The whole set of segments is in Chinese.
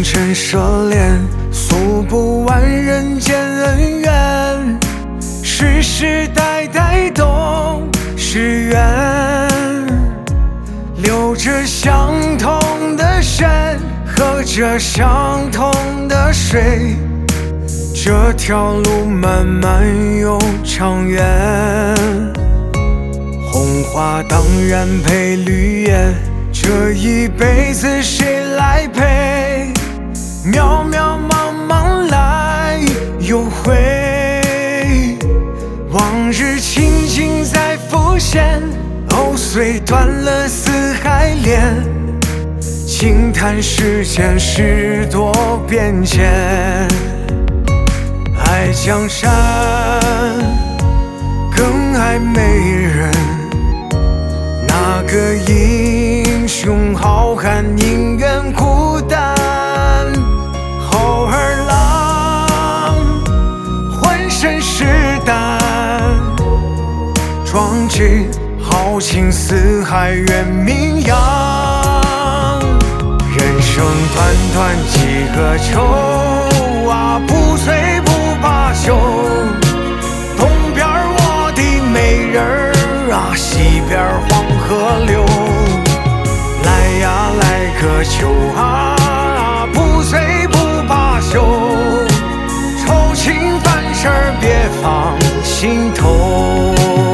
尘涉恋，诉不完人间恩怨，世世代代都是缘，流着相同的山，喝着相同的水，这条路漫漫又长远。红花当然配绿叶，这一辈子谁来陪？渺渺茫茫来又回，往日情景再浮现，藕虽断了丝还连，轻叹世间事多变迁。爱江山更爱美人，那个英雄好汉宁愿孤单，后儿郎浑身是胆，壮志豪情四海远名扬。人生短短几个秋啊，不醉不罢休。东边我的美人儿啊，西边黄河流。来呀来个秋啊，不醉不罢休。愁情烦事儿别放心头。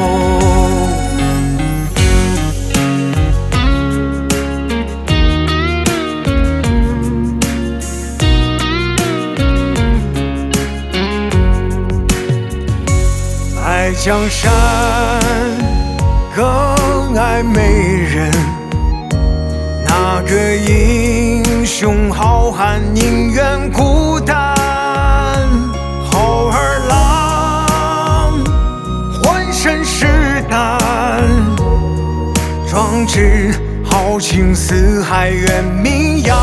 爱江山更爱美人，那个英雄好汉宁愿孤单，后儿郎浑身是胆，壮志豪情四海远名扬。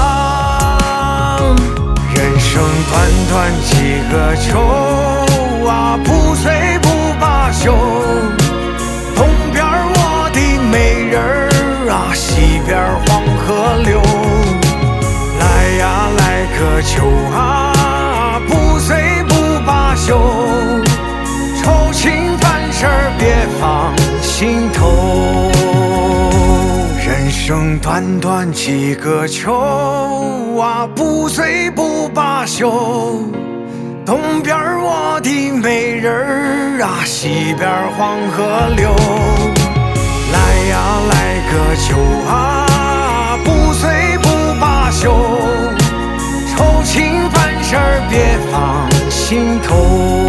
人生短短几个秋啊，不醉不罢休。东边我的美人儿啊，西边黄河流。来呀来个秋啊，不醉不罢休。愁情烦事儿别放心头。人生短短几个秋啊，不醉不罢休。东边我的美人儿啊，西边黄河流。来呀来个秋啊，不醉不罢休。愁情烦事儿别放心头。